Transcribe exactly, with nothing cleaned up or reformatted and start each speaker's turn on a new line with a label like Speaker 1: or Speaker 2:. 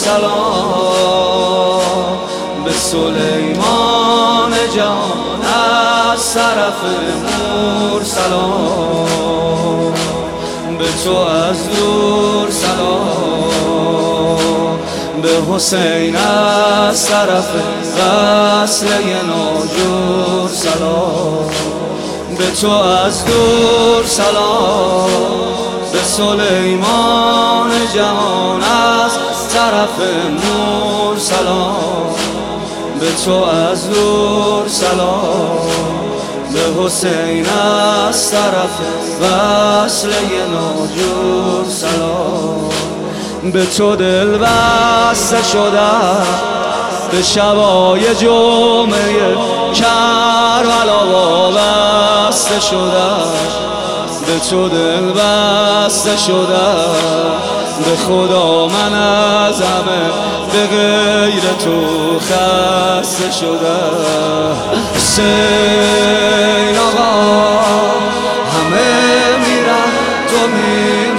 Speaker 1: سلام به سلیمان جان از طرف مور سلام به تو از دور سلام به حسین از طرف وصله ناجور سلام به تو از دور سلام به سلیمان جهان از طرف نور سلام به تو از دور سلام به حسین از طرف وصله ناجور سلام به تو دل بسته شدم به شبای جمعه کربلا وابسته شدم به تو دل بسته شدم به خدا من از همه به غیر تو خسته شدم حسین آقا همه میرن تو میرن